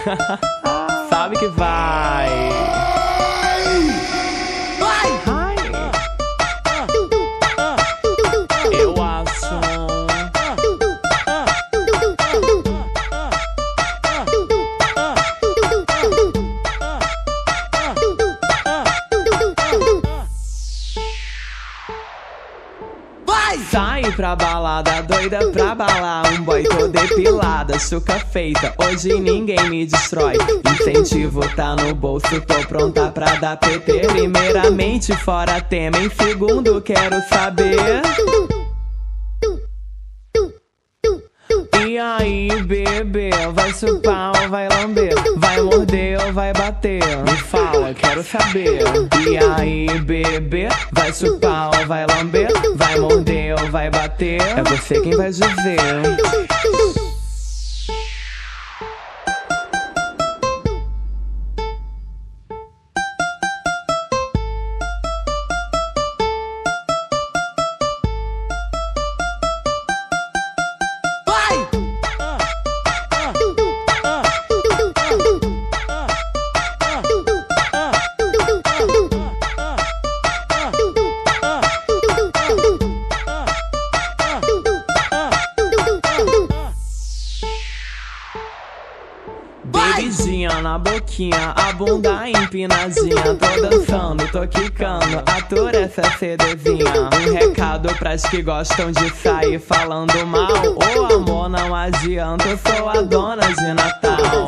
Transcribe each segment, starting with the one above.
Sabe que vai. Vai. Eu acho. Sai pra balada, doida pra balar. Um boy tô depilada, chuca feita. Hoje ninguém me destrói. Incentivo tá no bolso, tô pronta pra dar PT. Primeiramente fora tema, em segundo quero saber. E aí, bebê, vai chupar ou vai lamber? Vai morder ou vai bater? Me fala, quero saber. E aí, bebê, vai chupar ou vai lamber? Vai morder ou vai bater? É você quem vai dizer. Beijinha na boquinha, a bunda empinadinha. Tô dançando, tô quicando, atura essa CDzinha. Um recado pras que gostam de sair falando mal. Ô amor, não adianta, eu sou a dona de Natal.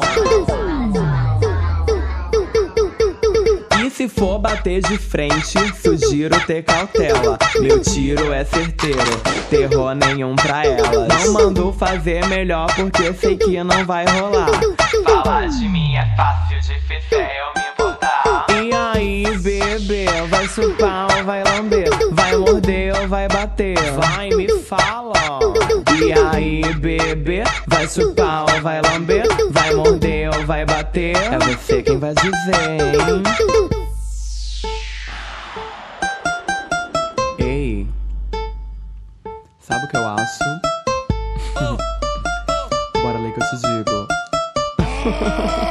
E se for bater de frente, sugiro ter cautela. Meu tiro é certeiro, terror nenhum pra elas. Não mando fazer melhor porque sei que não vai rolar. Falar de mim é fácil, difícil é eu me importar. E aí, bebê, vai chupar ou vai lamber? Vai morder ou vai bater? Vai, me fala. E aí, bebê, vai chupar ou vai lamber? Vai morder ou vai bater? É você quem vai dizer, hein? Ei, sabe o que eu acho? Bora ler que eu te digo.